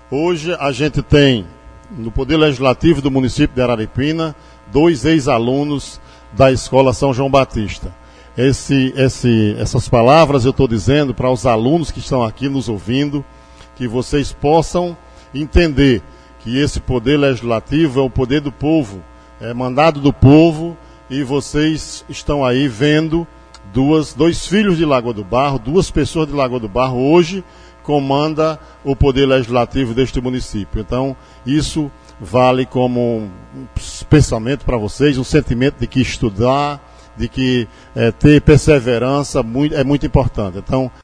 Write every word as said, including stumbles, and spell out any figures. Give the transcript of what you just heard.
Hoje a gente tem, no Poder Legislativo do município de Araripina, dois ex-alunos da Escola São João Batista. Esse, esse, essas palavras eu estou dizendo para os alunos que estão aqui nos ouvindo, que vocês possam entender que esse Poder Legislativo é o poder do povo, é mandado do povo, e vocês estão aí vendo duas, dois filhos de Lagoa do Barro, duas pessoas de Lagoa do Barro hoje comanda o Poder Legislativo deste município. Então, isso vale como um pensamento para vocês, um sentimento de que estudar, de que é, ter perseverança muito, é muito importante. Então,